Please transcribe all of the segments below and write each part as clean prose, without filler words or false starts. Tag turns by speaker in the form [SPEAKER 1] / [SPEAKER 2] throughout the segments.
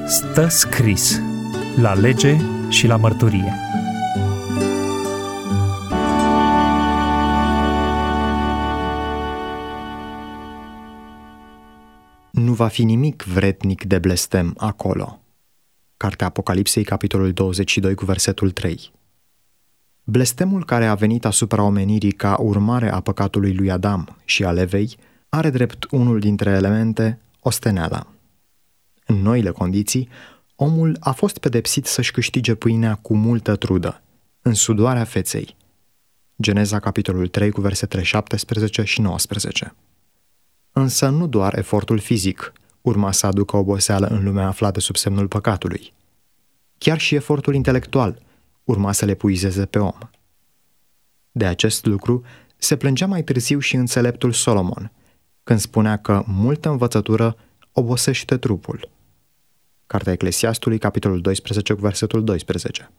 [SPEAKER 1] Stă scris la lege și la mărturie.
[SPEAKER 2] Nu va fi nimic vrednic de blestem acolo. Cartea Apocalipsei, capitolul 22, cu versetul 3. Blestemul care a venit asupra omenirii ca urmare a păcatului lui Adam și al Evei are drept unul dintre elemente osteneala. În noile condiții, omul a fost pedepsit să-și câștige pâinea cu multă trudă, în sudoarea feței. Geneza, capitolul 3, cu versetele 17 și 19. Însă nu doar efortul fizic urma să aducă oboseală în lumea aflată sub semnul păcatului. Chiar și efortul intelectual urma să le epuizeze pe om. De acest lucru se plângea mai târziu și înțeleptul Solomon, când spunea că multă învățătură obosește trupul. Cartea Eclesiastului, capitolul 12, cu versetul 12.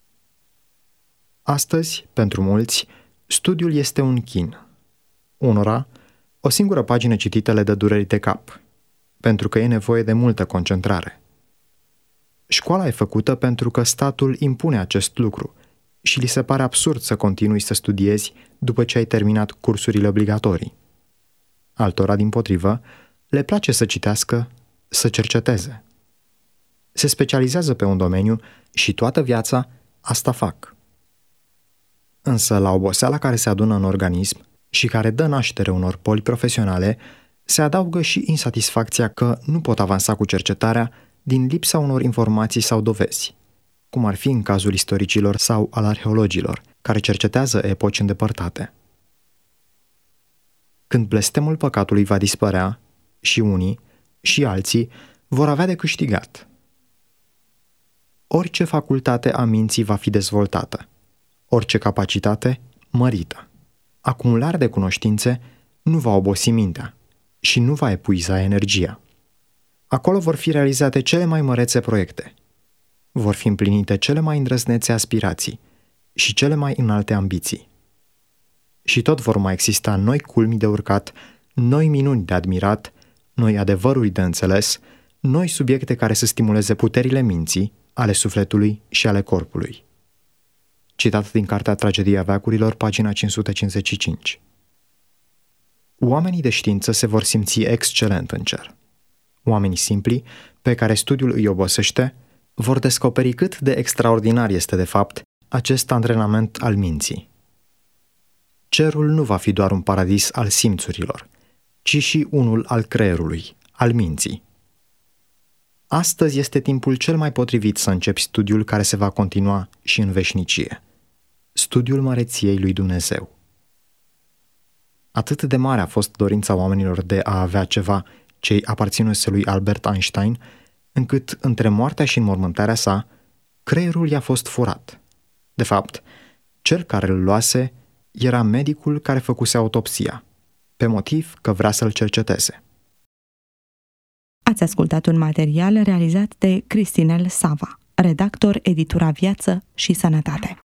[SPEAKER 2] Astăzi, pentru mulți, studiul este un chin. Unora, o singură pagină citită le dă dureri de cap, pentru că e nevoie de multă concentrare. Școala e făcută pentru că statul impune acest lucru și li se pare absurd să continui să studiezi după ce ai terminat cursurile obligatorii. Altora, dimpotrivă, le place să citească, să cerceteze. Se specializează pe un domeniu și toată viața asta fac. Însă la oboseala care se adună în organism și care dă naștere unor boli profesionale, se adaugă și insatisfacția că nu pot avansa cu cercetarea din lipsa unor informații sau dovezi, cum ar fi în cazul istoricilor sau al arheologilor, care cercetează epoci îndepărtate. Când blestemul păcatului va dispărea, și unii, și alții vor avea de câștigat. Orice facultate a minții va fi dezvoltată, orice capacitate mărită. Acumularea de cunoștințe nu va obosi mintea și nu va epuiza energia. Acolo vor fi realizate cele mai mărețe proiecte, vor fi împlinite cele mai îndrăznețe aspirații și cele mai înalte ambiții. Și tot vor mai exista noi culmi de urcat, noi minuni de admirat, noi adevăruri de înțeles, noi subiecte care să stimuleze puterile minții, ale sufletului și ale corpului. Citat din cartea Tragedia veacurilor, pagina 555. Oamenii de știință se vor simți excelent în cer. Oamenii simpli, pe care studiul îi obosește, vor descoperi cât de extraordinar este de fapt acest antrenament al minții. Cerul nu va fi doar un paradis al simțurilor, ci și unul al creierului, al minții. Astăzi este timpul cel mai potrivit să începi studiul care se va continua și în veșnicie. Studiul măreției lui Dumnezeu. Atât de mare a fost dorința oamenilor de a avea ceva ce-i aparținuse lui Albert Einstein, încât între moartea și înmormântarea sa, creierul i-a fost furat. De fapt, cel care îl luase era medicul care făcuse autopsia, pe motiv că vrea să-l cerceteze.
[SPEAKER 3] Ați ascultat un material realizat de Cristinel Sava, redactor Editura Viață și Sănătate.